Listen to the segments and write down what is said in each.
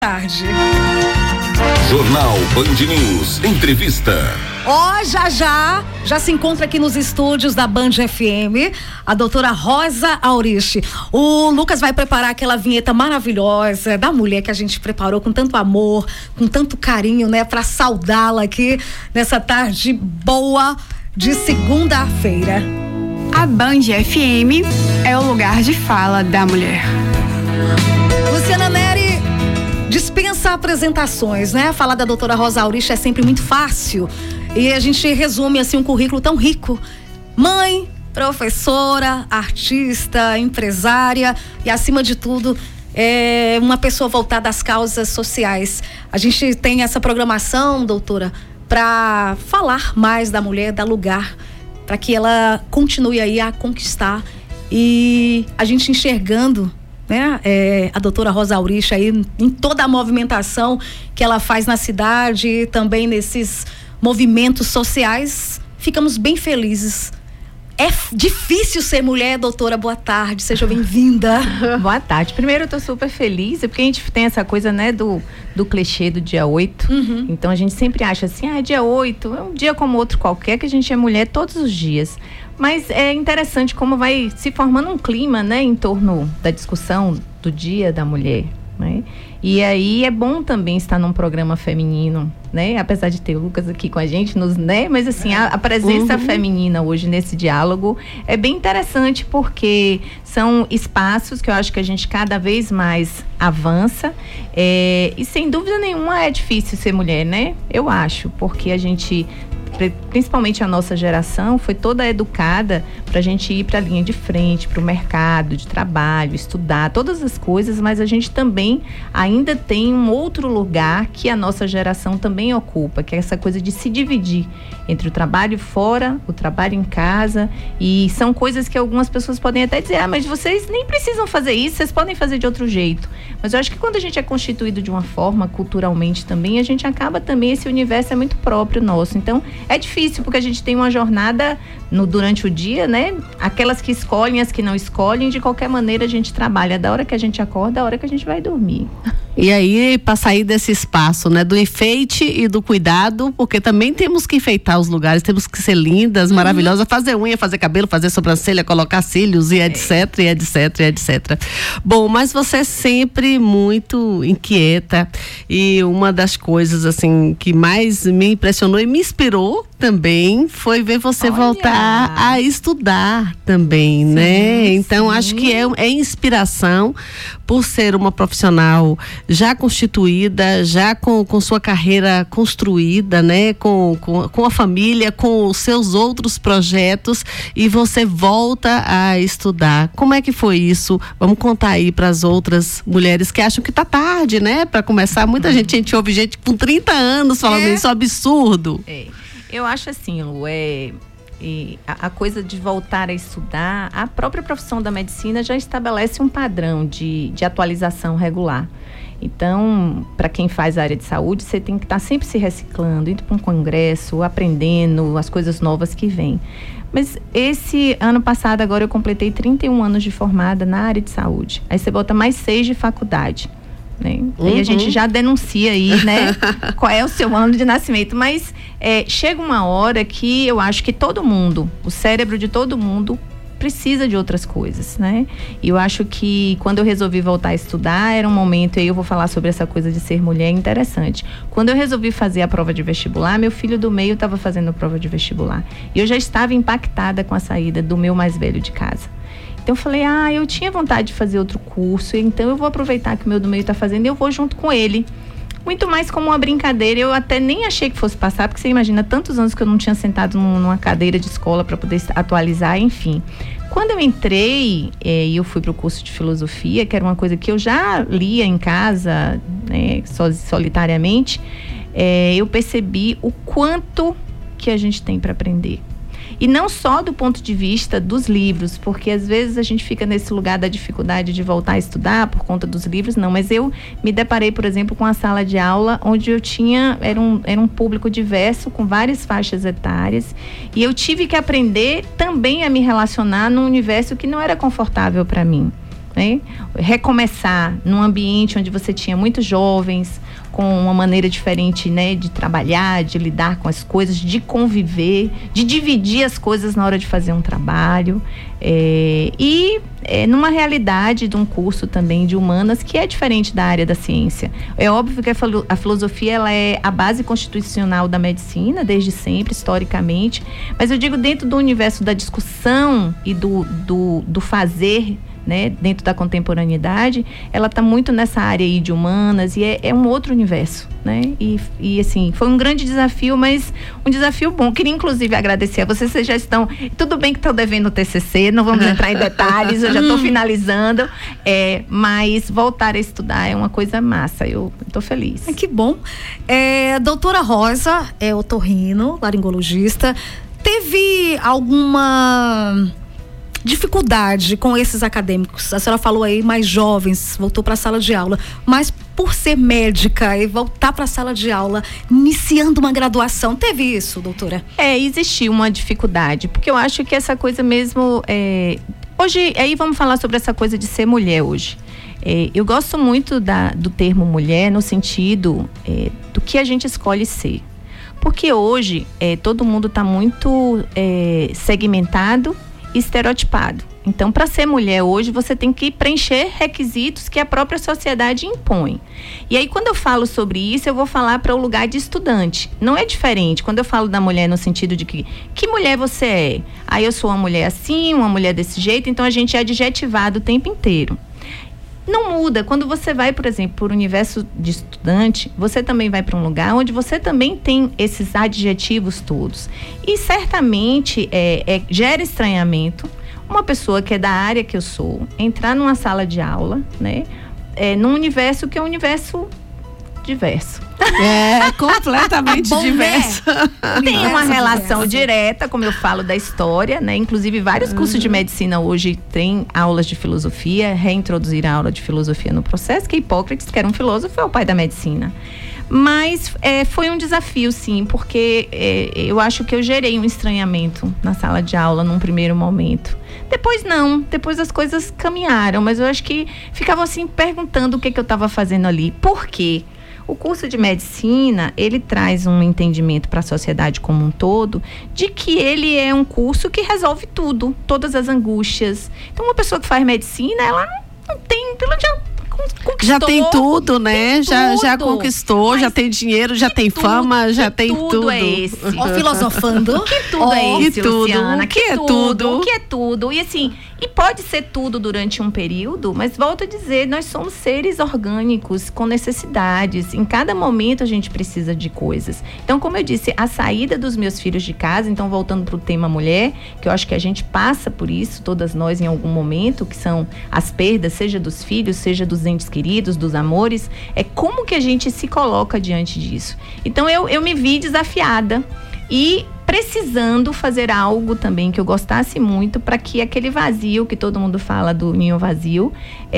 Tarde. Jornal Band News, entrevista. Já se encontra aqui nos estúdios da Band FM a doutora Rosa Auriche. O Lucas vai preparar aquela vinheta maravilhosa da mulher que a gente preparou com tanto amor, com tanto carinho, né? Pra saudá-la aqui nessa tarde boa de segunda-feira. A Band FM é o lugar de fala da mulher. Luciana Neri dispensa apresentações, né? Falar da doutora Rosa Auriche é sempre muito fácil. E a gente resume assim um currículo tão rico. Mãe, professora, artista, empresária e, acima de tudo, é uma pessoa voltada às causas sociais. A gente tem essa programação, doutora, para falar mais da mulher, dar lugar, para que ela continue aí a conquistar. E a gente enxergando, né, a doutora Rosa Auriche aí em toda a movimentação que ela faz na cidade e também nesses movimentos sociais, ficamos bem felizes. É difícil ser mulher, doutora, boa tarde, seja bem-vinda. Boa tarde. Primeiro, eu tô super feliz, porque a gente tem essa coisa, né, do clichê do dia 8. Então a gente sempre acha assim, dia 8, é um dia como outro qualquer, que a gente é mulher todos os dias. Mas é interessante como vai se formando um clima, né, em torno da discussão do Dia da Mulher, né? E aí é bom também estar num programa feminino, né? Apesar de ter o Lucas aqui com a gente, né? Mas assim, a presença feminina hoje nesse diálogo é bem interessante, porque são espaços que eu acho que a gente cada vez mais avança, e sem dúvida nenhuma é difícil ser mulher, né? Eu acho, porque a gente, principalmente a nossa geração, foi toda educada para a gente ir para a linha de frente, para o mercado de trabalho, estudar, todas as coisas, mas a gente também ainda tem um outro lugar que a nossa geração também ocupa, que é essa coisa de se dividir entre o trabalho fora, o trabalho em casa, e são coisas que algumas pessoas podem até dizer, mas vocês nem precisam fazer isso, vocês podem fazer de outro jeito. Mas eu acho que quando a gente é constituído de uma forma, culturalmente também, a gente acaba também, esse universo é muito próprio nosso. Então, é difícil, porque a gente tem uma jornada durante o dia, né? Aquelas que escolhem, as que não escolhem, de qualquer maneira a gente trabalha da hora que a gente acorda, da hora que a gente vai dormir. E aí, para sair desse espaço, né, do enfeite e do cuidado, porque também temos que enfeitar os lugares, temos que ser lindas, maravilhosas, fazer unha, fazer cabelo, fazer sobrancelha, colocar cílios e etc, e etc, e etc. Bom, mas você é sempre muito inquieta, e uma das coisas assim que mais me impressionou e me inspirou também foi ver você voltar a estudar também, né? Então acho que é inspiração por ser uma profissional já constituída, já com sua carreira construída, né? Com a família, com os seus outros projetos, e você volta a estudar. Como é que foi isso? Vamos contar aí para as outras mulheres que acham que tá tarde, né? Para começar, muita gente ouve gente com 30 anos falando isso, é um absurdo. Eu acho assim, Lu, a coisa de voltar a estudar, a própria profissão da medicina já estabelece um padrão de atualização regular. Então, para quem faz a área de saúde, você tem que estar sempre se reciclando, indo para um congresso, aprendendo as coisas novas que vêm. Mas esse ano passado, agora eu completei 31 anos de formada na área de saúde. Aí você bota mais 6 de faculdade, né? Aí a gente já denuncia aí, né? Qual é o seu ano de nascimento. Mas chega uma hora que eu acho que todo mundo, o cérebro de todo mundo, precisa de outras coisas, né? E eu acho que quando eu resolvi voltar a estudar, era um momento, e aí eu vou falar sobre essa coisa de ser mulher, interessante. Quando eu resolvi fazer a prova de vestibular, meu filho do meio estava fazendo a prova de vestibular. E eu já estava impactada com a saída do meu mais velho de casa. Então eu falei, eu tinha vontade de fazer outro curso, então eu vou aproveitar que o meu do meio está fazendo e eu vou junto com ele. Muito mais como uma brincadeira. Eu até nem achei que fosse passar, porque você imagina tantos anos que eu não tinha sentado numa cadeira de escola para poder atualizar, enfim. Quando eu entrei, e eu fui para o curso de filosofia, que era uma coisa que eu já lia em casa, né, solitariamente, eu percebi o quanto que a gente tem para aprender. E não só do ponto de vista dos livros, porque às vezes a gente fica nesse lugar da dificuldade de voltar a estudar por conta dos livros, não. Mas eu me deparei, por exemplo, com a sala de aula onde eu tinha, era um público diverso, com várias faixas etárias, e eu tive que aprender também a me relacionar num universo que não era confortável para mim. né? Recomeçar num ambiente onde você tinha muitos jovens, com uma maneira diferente, né, de trabalhar, de lidar com as coisas, de conviver, de dividir as coisas na hora de fazer um trabalho, numa realidade de um curso também de humanas que é diferente da área da ciência. É óbvio que a filosofia ela é a base constitucional da medicina desde sempre, historicamente, mas eu digo dentro do universo da discussão e do fazer, né, dentro da contemporaneidade, ela está muito nessa área aí de humanas e é um outro universo, né? E assim, foi um grande desafio, mas um desafio bom. Queria inclusive agradecer a vocês já estão, tudo bem que estão devendo o TCC, não vamos entrar em detalhes, eu já estou finalizando, mas voltar a estudar é uma coisa massa, eu estou feliz. Que bom. Doutora Rosa é otorrino, laringologista, teve alguma dificuldade com esses acadêmicos? A senhora falou aí mais jovens, voltou para a sala de aula, mas por ser médica e voltar para a sala de aula, iniciando uma graduação, teve isso, doutora? Existiu uma dificuldade, porque eu acho que essa coisa mesmo, hoje, aí vamos falar sobre essa coisa de ser mulher hoje. Eu gosto muito do termo mulher no sentido do que a gente escolhe ser, porque hoje todo mundo está muito segmentado, estereotipado. Então, para ser mulher hoje, você tem que preencher requisitos que a própria sociedade impõe. E aí, quando eu falo sobre isso, eu vou falar para o lugar de estudante. Não é diferente. Quando eu falo da mulher no sentido de que mulher você é? Aí eu sou uma mulher assim, uma mulher desse jeito, então a gente é adjetivado o tempo inteiro. Não muda. Quando você vai, por exemplo, para o universo de estudante, você também vai para um lugar onde você também tem esses adjetivos todos. E certamente gera estranhamento uma pessoa que é da área que eu sou, entrar numa sala de aula, né? Num universo que é um universo diverso. Completamente diverso. Tem uma relação direta, como eu falo, da história, né? Inclusive, vários cursos de medicina hoje têm aulas de filosofia, reintroduziram a aula de filosofia no processo, que Hipócrates, que era um filósofo, é o pai da medicina. Mas foi um desafio, sim, porque eu acho que eu gerei um estranhamento na sala de aula num primeiro momento. Depois não, depois as coisas caminharam, mas eu acho que ficavam assim perguntando o que eu estava fazendo ali. Por quê? O curso de medicina, ele traz um entendimento para a sociedade como um todo, de que ele é um curso que resolve tudo, todas as angústias. Então, uma pessoa que faz medicina, ela não tem, pelo menos conquistou, já tem tudo, né? Já conquistou, mas já tem dinheiro, já tem fama, já tem tudo. É esse. Filosofando. Que tudo é esse, Luciana? Que é tudo? O que é tudo? E assim, e pode ser tudo durante um período, mas volto a dizer, nós somos seres orgânicos com necessidades. Em cada momento a gente precisa de coisas. Então, como eu disse, a saída dos meus filhos de casa, então voltando para o tema mulher, que eu acho que a gente passa por isso, todas nós em algum momento, que são as perdas, seja dos filhos, seja dos entes queridos, dos amores, como que a gente se coloca diante disso. Então, eu me vi desafiada e precisando fazer algo também que eu gostasse muito para que aquele vazio que todo mundo fala do ninho vazio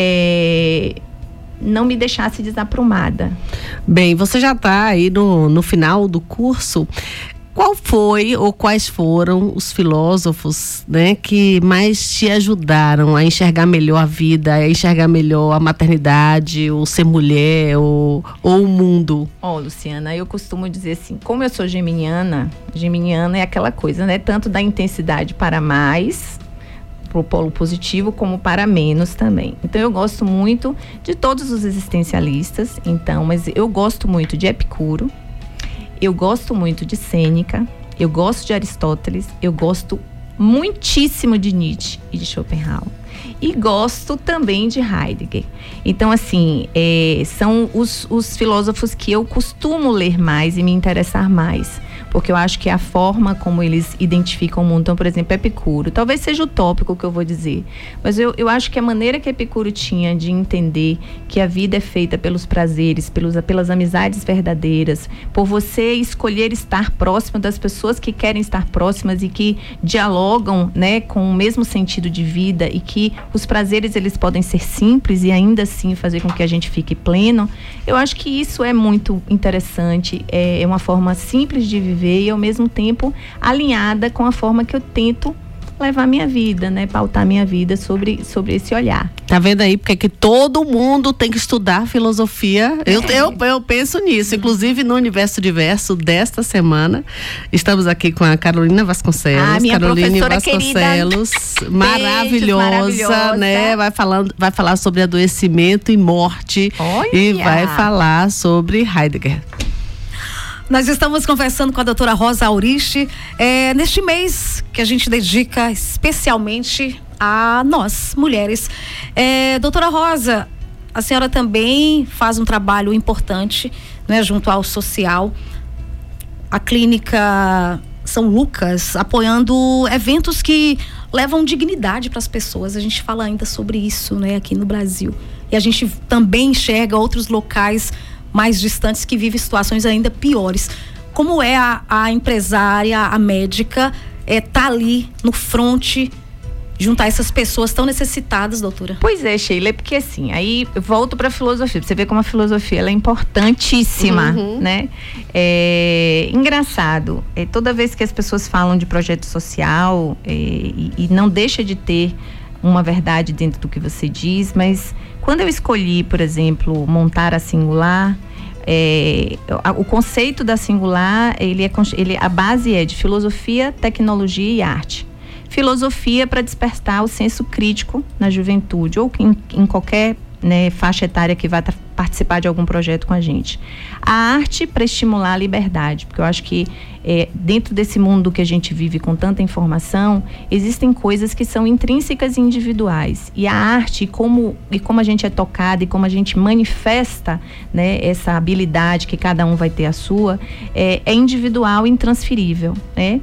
não me deixasse desaprumada. Bem, você já está aí no final do curso. Qual foi ou quais foram os filósofos, né, que mais te ajudaram a enxergar melhor a vida, a enxergar melhor a maternidade, o ser mulher, ou o mundo? Luciana, eu costumo dizer assim, como eu sou geminiana é aquela coisa, né, tanto da intensidade para mais, pro polo positivo, como para menos também. Então, eu gosto muito de todos os existencialistas, mas eu gosto muito de Epicuro, eu gosto muito de Sêneca, eu gosto de Aristóteles, eu gosto muitíssimo de Nietzsche e de Schopenhauer. E gosto também de Heidegger. Então, assim, são os filósofos que eu costumo ler mais e me interessar mais. Porque eu acho que a forma como eles identificam o mundo, então, por exemplo, Epicuro, talvez seja utópico o que eu vou dizer, mas eu acho que a maneira que Epicuro tinha de entender que a vida é feita pelos prazeres, pelas amizades verdadeiras, por você escolher estar próximo das pessoas que querem estar próximas e que dialogam, né, com o mesmo sentido de vida, e que os prazeres eles podem ser simples e ainda assim fazer com que a gente fique pleno. Eu acho que isso é muito interessante, uma forma simples de viver e ao mesmo tempo alinhada com a forma que eu tento levar minha vida, né? Pautar minha vida sobre esse olhar. Tá vendo aí porque que todo mundo tem que estudar filosofia? Eu penso nisso. Inclusive no Universo Diverso desta semana, estamos aqui com a Carolina Vasconcelos. Minha Caroline Vasconcelos, maravilhosa, né? Vai falar sobre adoecimento e morte. Olha. E vai falar sobre Heidegger. Nós estamos conversando com a doutora Rosa Auriche neste mês que a gente dedica especialmente a nós, mulheres. Doutora Rosa, a senhora também faz um trabalho importante, né, junto ao social. A Clínica São Lucas, apoiando eventos que levam dignidade para as pessoas. A gente fala ainda sobre isso, né, aqui no Brasil. E a gente também enxerga outros locais mais distantes que vivem situações ainda piores. Como é a empresária, a médica, tá ali no fronte, juntar essas pessoas tão necessitadas, doutora? Pois é, Sheila, é porque assim, aí eu volto para a filosofia. Você vê como a filosofia ela é importantíssima, né? Engraçado, toda vez que as pessoas falam de projeto social, e não deixa de ter uma verdade dentro do que você diz, mas quando eu escolhi, por exemplo, montar a Singular, o conceito da Singular, a base é de filosofia, tecnologia e arte. Filosofia para despertar o senso crítico na juventude ou em qualquer, né, faixa etária que vai participar de algum projeto com a gente. A arte para estimular a liberdade, porque eu acho que dentro desse mundo que a gente vive com tanta informação, existem coisas que são intrínsecas e individuais. E a arte, como a gente é tocada e como a gente manifesta, né, essa habilidade que cada um vai ter a sua, é individual e intransferível, né?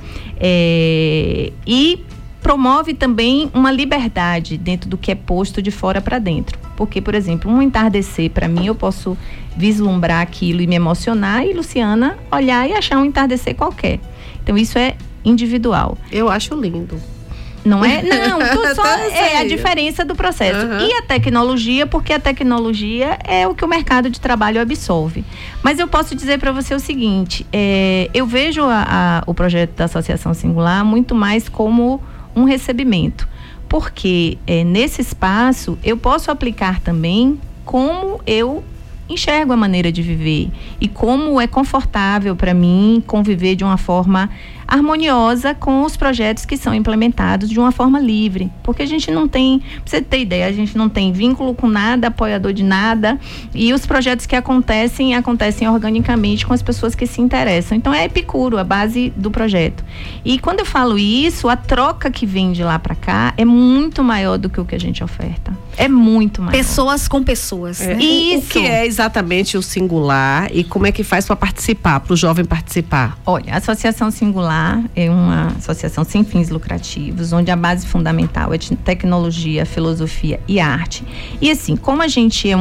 E promove também uma liberdade dentro do que é posto de fora para dentro. Porque, por exemplo, um entardecer, para mim, eu posso vislumbrar aquilo e me emocionar, e Luciana olhar e achar um entardecer qualquer. Então, isso é individual. Eu acho lindo. Não é? Não, só é a diferença do processo. E a tecnologia, porque a tecnologia é o que o mercado de trabalho absorve. Mas eu posso dizer para você o seguinte, eu vejo o projeto da Associação Singular muito mais como um recebimento, porque nesse espaço eu posso aplicar também como eu enxergo a maneira de viver e como é confortável para mim conviver de uma forma harmoniosa com os projetos que são implementados de uma forma livre, porque a gente não tem, pra você ter ideia, a gente não tem vínculo com nada, apoiador de nada, e os projetos que acontecem organicamente com as pessoas que se interessam. Então é epicuro a base do projeto. E quando eu falo isso, a troca que vem de lá para cá é muito maior do que o que a gente oferta. É muito maior. Pessoas com pessoas. Né? O que é exatamente o Singular e como é que faz para participar, para o jovem participar? Olha, a Associação Singular é uma associação sem fins lucrativos, onde a base fundamental é de tecnologia, filosofia e arte. E assim, como a gente é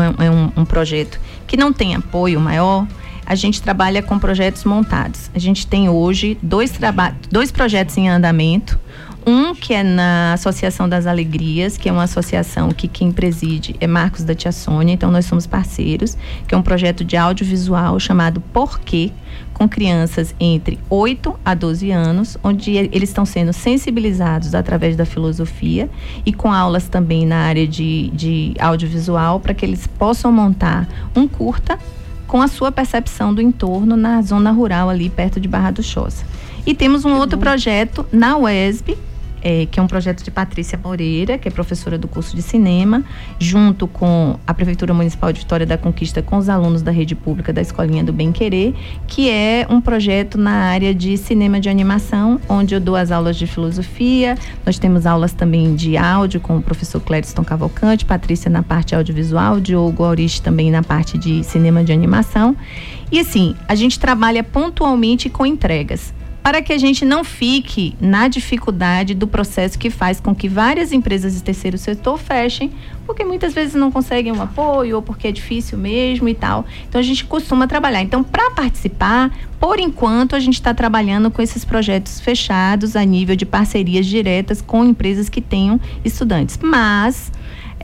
um projeto que não tem apoio maior, a gente trabalha com projetos montados. A gente tem hoje dois projetos em andamento. Um que é na Associação das Alegrias, que é uma associação que quem preside é Marcos da Tia Sônia, então nós somos parceiros, que é um projeto de audiovisual chamado Porquê, com crianças entre 8 a 12 anos, onde eles estão sendo sensibilizados através da filosofia e com aulas também na área de audiovisual, para que eles possam montar um curta com a sua percepção do entorno na zona rural ali perto de Barra do Choça. E temos um outro projeto na UESB, que é um projeto de Patrícia Moreira, que é professora do curso de cinema, junto com a Prefeitura Municipal de Vitória da Conquista, com os alunos da rede pública da Escolinha do Bem Querer, que é um projeto na área de cinema de animação, onde eu dou as aulas de filosofia. Nós temos aulas também de áudio com o professor Clériston Cavalcante, Patrícia na parte audiovisual, Diogo Auriche também na parte de cinema de animação. E assim, a gente trabalha pontualmente com entregas, para que a gente não fique na dificuldade do processo que faz com que várias empresas de terceiro setor fechem, porque muitas vezes não conseguem um apoio ou porque é difícil mesmo e tal. Então a gente costuma trabalhar. Então, para participar, por enquanto a gente está trabalhando com esses projetos fechados a nível de parcerias diretas com empresas que tenham estudantes. Mas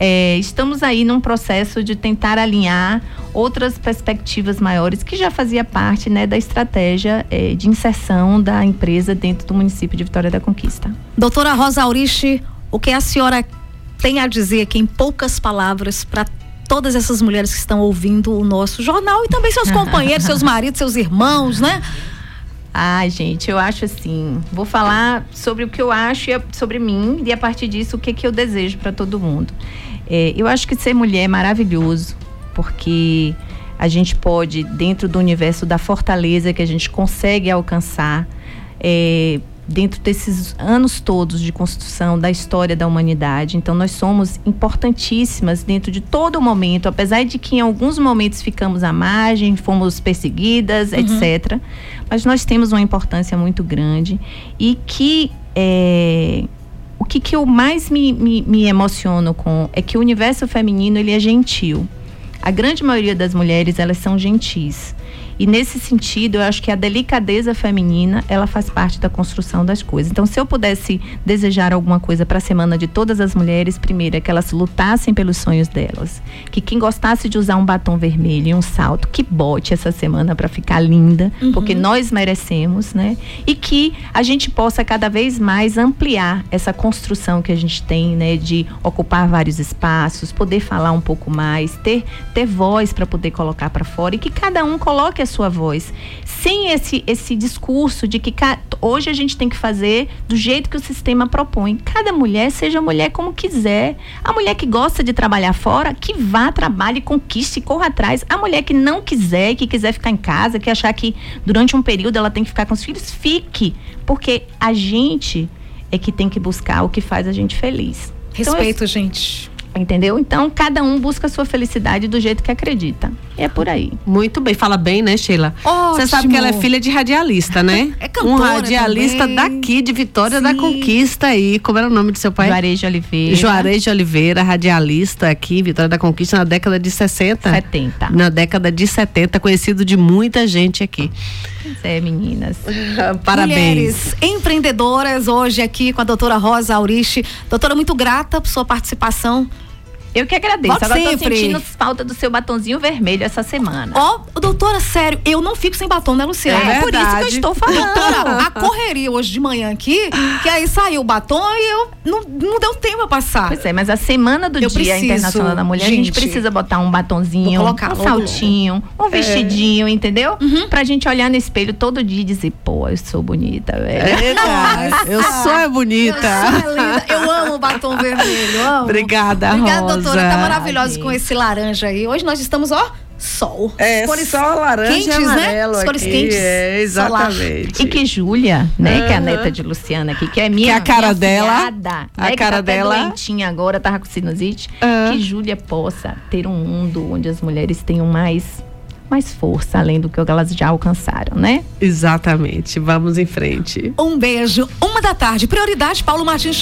estamos aí num processo de tentar alinhar outras perspectivas maiores que já fazia parte, né, da estratégia de inserção da empresa dentro do município de Vitória da Conquista. Doutora Rosa Auriche, o que a senhora tem a dizer aqui em poucas palavras para todas essas mulheres que estão ouvindo o nosso jornal e também seus companheiros, seus maridos, seus irmãos, né? Ai, gente, eu acho assim, vou falar sobre o que eu acho sobre mim e a partir disso o que eu desejo para todo mundo. Eu acho que ser mulher é maravilhoso, porque a gente pode, dentro do universo da fortaleza que a gente consegue alcançar, dentro desses anos todos de construção da história da humanidade. Então nós somos importantíssimas dentro de todo momento, apesar de que em alguns momentos ficamos à margem, fomos perseguidas, etc. Mas nós temos uma importância muito grande e que o que eu mais me emociono com é que o universo feminino, ele é gentil. A grande maioria das mulheres, elas são gentis. E nesse sentido, eu acho que a delicadeza feminina, ela faz parte da construção das coisas. Então, se eu pudesse desejar alguma coisa para a semana de todas as mulheres, primeiro é que elas lutassem pelos sonhos delas. Que quem gostasse de usar um batom vermelho e um salto, que bote essa semana para ficar linda, porque nós merecemos, né? E que a gente possa cada vez mais ampliar essa construção que a gente tem, né? De ocupar vários espaços, poder falar um pouco mais, ter voz para poder colocar para fora e que cada um coloque a sua voz, sem esse discurso de que hoje a gente tem que fazer do jeito que o sistema propõe. Cada mulher seja mulher como quiser. A mulher que gosta de trabalhar fora, que vá, trabalhe, conquiste e corra atrás. A mulher que não quiser, que quiser ficar em casa, que achar que durante um período ela tem que ficar com os filhos, fique, porque a gente é que tem que buscar o que faz a gente feliz. Respeito, então, gente. Entendeu? Então, cada um busca a sua felicidade do jeito que acredita. É por aí. Muito bem. Fala bem, né, Sheila? Você sabe que ela é filha de radialista, né? É cantora um radialista também. daqui, de Vitória da Conquista aí. Como era o nome do seu pai? Juarez de Oliveira. Juarez de Oliveira, radialista aqui, Vitória da Conquista, na década de 60. 70. Na década de 70, conhecido de muita gente aqui. Pois é, meninas. Parabéns. Mulheres empreendedoras hoje aqui com a doutora Rosa Auriche. Doutora, muito grata por sua participação. Eu que agradeço. Volte Agora sempre. tô sentindo falta do seu batonzinho vermelho essa semana. Doutora, sério, eu não fico sem batom, né, Luciana? É por isso que eu estou falando. Doutora, a correria hoje de manhã aqui, que aí saiu o batom e eu não deu tempo a passar. Pois é, mas a semana do Dia Internacional da Mulher, a gente precisa botar um batonzinho, um saltinho, um vestidinho, entendeu? Pra gente olhar no espelho todo dia e dizer, pô, eu sou bonita, velho. Eu sou bonita. Eu sou linda. Eu amo o batom vermelho, amo. Obrigada, Rosa. doutora, tá maravilhosa com esse laranja aí. Hoje nós estamos, sol. Cores só laranja quentes, e amarelo, né? Cores quentes. Exatamente. E que Júlia, né, que é a neta de Luciana aqui, que é minha, que a cara dela, filhada, a cara que tá dela doentinha agora, tava com sinusite, que Júlia possa ter um mundo onde as mulheres tenham mais força, além do que elas já alcançaram, né? Exatamente. Vamos em frente. Um beijo. 1h da tarde. Prioridade, Paulo Martins.